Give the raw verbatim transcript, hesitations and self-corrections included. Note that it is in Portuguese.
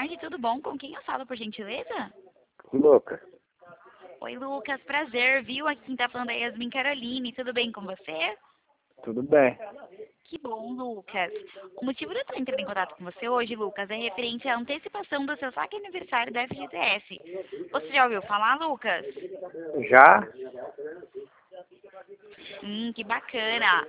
tarde, tudo bom? Com quem eu falo, por gentileza? Lucas, Oi, Lucas, prazer, viu? Aqui quem tá falando é Yasmin Caroline, tudo bem com você? tudo bem? Que bom, Lucas. O motivo de eu estar entrando em contato com você hoje, Lucas, é referente à antecipação do seu saque aniversário da F G T S. Você já ouviu falar, Lucas? Já? Hum, que bacana.